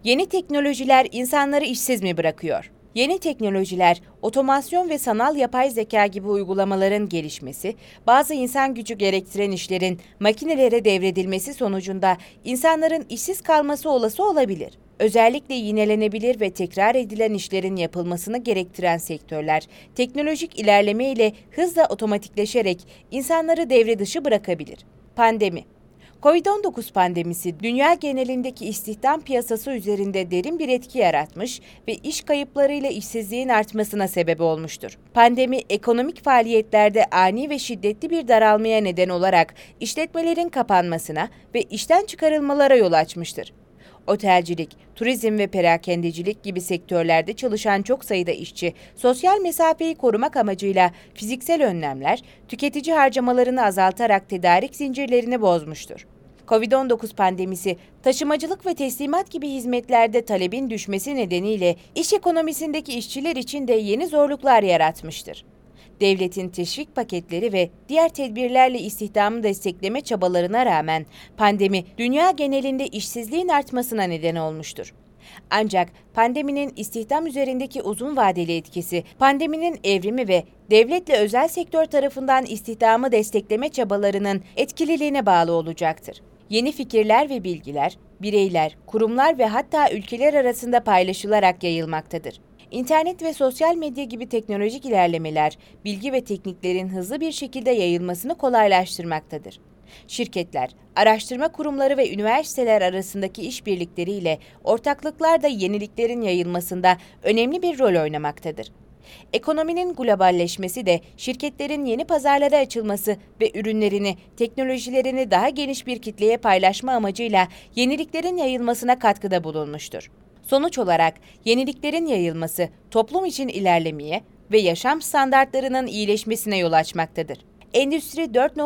Yeni teknolojiler insanları işsiz mi bırakıyor? Yeni teknolojiler, otomasyon ve sanal yapay zeka gibi uygulamaların gelişmesi, bazı insan gücü gerektiren işlerin makinelere devredilmesi sonucunda insanların işsiz kalması olası olabilir. Özellikle yinelenebilir ve tekrar edilen işlerin yapılmasını gerektiren sektörler, teknolojik ilerleme ile hızla otomatikleşerek insanları devre dışı bırakabilir. Pandemi Covid-19 pandemisi dünya genelindeki istihdam piyasası üzerinde derin bir etki yaratmış ve iş kayıplarıyla işsizliğin artmasına sebep olmuştur. Pandemi, ekonomik faaliyetlerde ani ve şiddetli bir daralmaya neden olarak işletmelerin kapanmasına ve işten çıkarılmalara yol açmıştır. Otelcilik, turizm ve perakendecilik gibi sektörlerde çalışan çok sayıda işçi, sosyal mesafeyi korumak amacıyla fiziksel önlemler, tüketici harcamalarını azaltarak tedarik zincirlerini bozmuştur. Covid-19 pandemisi, taşımacılık ve teslimat gibi hizmetlerde talebin düşmesi nedeniyle iş ekonomisindeki işçiler için de yeni zorluklar yaratmıştır. Devletin teşvik paketleri ve diğer tedbirlerle istihdamı destekleme çabalarına rağmen pandemi dünya genelinde işsizliğin artmasına neden olmuştur. Ancak pandeminin istihdam üzerindeki uzun vadeli etkisi, pandeminin evrimi ve devletle özel sektör tarafından istihdamı destekleme çabalarının etkililiğine bağlı olacaktır. Yeni fikirler ve bilgiler, bireyler, kurumlar ve hatta ülkeler arasında paylaşılarak yayılmaktadır. İnternet ve sosyal medya gibi teknolojik ilerlemeler, bilgi ve tekniklerin hızlı bir şekilde yayılmasını kolaylaştırmaktadır. Şirketler, araştırma kurumları ve üniversiteler arasındaki işbirlikleriyle ortaklıklar da yeniliklerin yayılmasında önemli bir rol oynamaktadır. Ekonominin globalleşmesi de şirketlerin yeni pazarlara açılması ve ürünlerini, teknolojilerini daha geniş bir kitleye paylaşma amacıyla yeniliklerin yayılmasına katkıda bulunmuştur. Sonuç olarak yeniliklerin yayılması toplum için ilerlemeye ve yaşam standartlarının iyileşmesine yol açmaktadır. Endüstri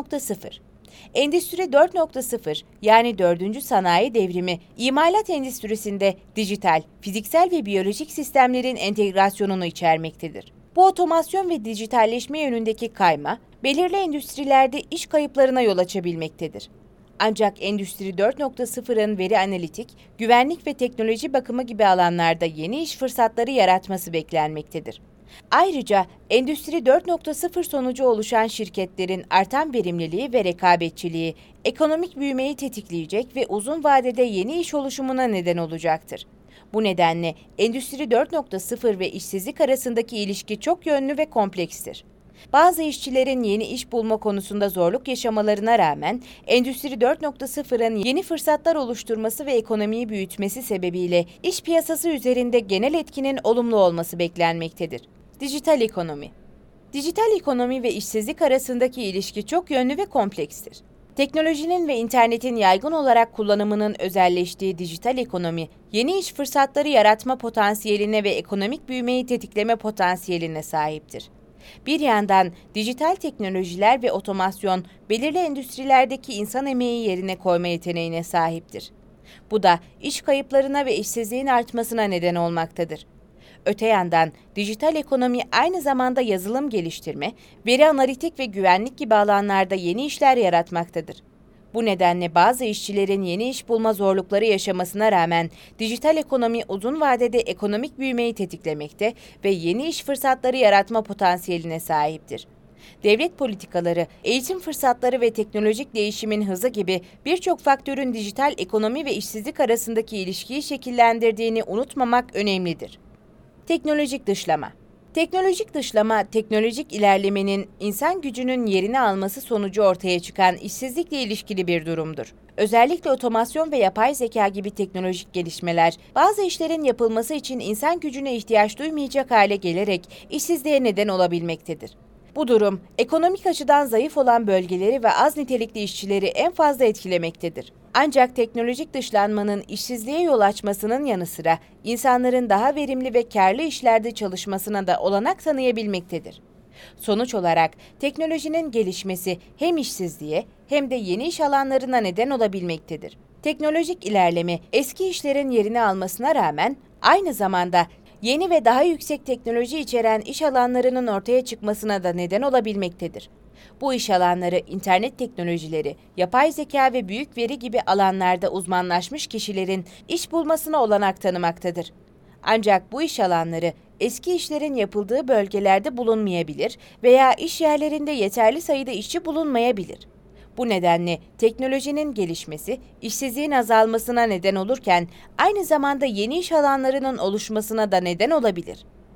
4.0 Endüstri 4.0 yani 4. sanayi devrimi, imalat endüstrisinde dijital, fiziksel ve biyolojik sistemlerin entegrasyonunu içermektedir. Bu otomasyon ve dijitalleşme yönündeki kayma, belirli endüstrilerde iş kayıplarına yol açabilmektedir. Ancak Endüstri 4.0'ın veri analitik, güvenlik ve teknoloji bakımı gibi alanlarda yeni iş fırsatları yaratması beklenmektedir. Ayrıca Endüstri 4.0 sonucu oluşan şirketlerin artan verimliliği ve rekabetçiliği, ekonomik büyümeyi tetikleyecek ve uzun vadede yeni iş oluşumuna neden olacaktır. Bu nedenle Endüstri 4.0 ve işsizlik arasındaki ilişki çok yönlü ve komplekstir. Bazı işçilerin yeni iş bulma konusunda zorluk yaşamalarına rağmen Endüstri 4.0'ın yeni fırsatlar oluşturması ve ekonomiyi büyütmesi sebebiyle iş piyasası üzerinde genel etkinin olumlu olması beklenmektedir. Dijital ekonomi. Dijital ekonomi ve işsizlik arasındaki ilişki çok yönlü ve komplekstir. Teknolojinin ve internetin yaygın olarak kullanımının özelleştiği dijital ekonomi, yeni iş fırsatları yaratma potansiyeline ve ekonomik büyümeyi tetikleme potansiyeline sahiptir. Bir yandan dijital teknolojiler ve otomasyon belirli endüstrilerdeki insan emeği yerine koyma yeteneğine sahiptir. Bu da iş kayıplarına ve işsizliğin artmasına neden olmaktadır. Öte yandan dijital ekonomi aynı zamanda yazılım geliştirme, veri analitik ve güvenlik gibi alanlarda yeni işler yaratmaktadır. Bu nedenle bazı işçilerin yeni iş bulma zorlukları yaşamasına rağmen dijital ekonomi uzun vadede ekonomik büyümeyi tetiklemekte ve yeni iş fırsatları yaratma potansiyeline sahiptir. Devlet politikaları, eğitim fırsatları ve teknolojik değişimin hızı gibi birçok faktörün dijital ekonomi ve işsizlik arasındaki ilişkiyi şekillendirdiğini unutmamak önemlidir. Teknolojik dışlama. Teknolojik dışlama, teknolojik ilerlemenin insan gücünün yerini alması sonucu ortaya çıkan işsizlikle ilişkili bir durumdur. Özellikle otomasyon ve yapay zeka gibi teknolojik gelişmeler, bazı işlerin yapılması için insan gücüne ihtiyaç duymayacak hale gelerek işsizliğe neden olabilmektedir. Bu durum, ekonomik açıdan zayıf olan bölgeleri ve az nitelikli işçileri en fazla etkilemektedir. Ancak teknolojik dışlanmanın işsizliğe yol açmasının yanı sıra insanların daha verimli ve karlı işlerde çalışmasına da olanak tanıyabilmektedir. Sonuç olarak teknolojinin gelişmesi hem işsizliğe hem de yeni iş alanlarına neden olabilmektedir. Teknolojik ilerleme eski işlerin yerini almasına rağmen aynı zamanda yeni ve daha yüksek teknoloji içeren iş alanlarının ortaya çıkmasına da neden olabilmektedir. Bu iş alanları internet teknolojileri, yapay zeka ve büyük veri gibi alanlarda uzmanlaşmış kişilerin iş bulmasına olanak tanımaktadır. Ancak bu iş alanları eski işlerin yapıldığı bölgelerde bulunmayabilir veya iş yerlerinde yeterli sayıda işçi bulunmayabilir. Bu nedenle teknolojinin gelişmesi işsizliğin azalmasına neden olurken aynı zamanda yeni iş alanlarının oluşmasına da neden olabilir.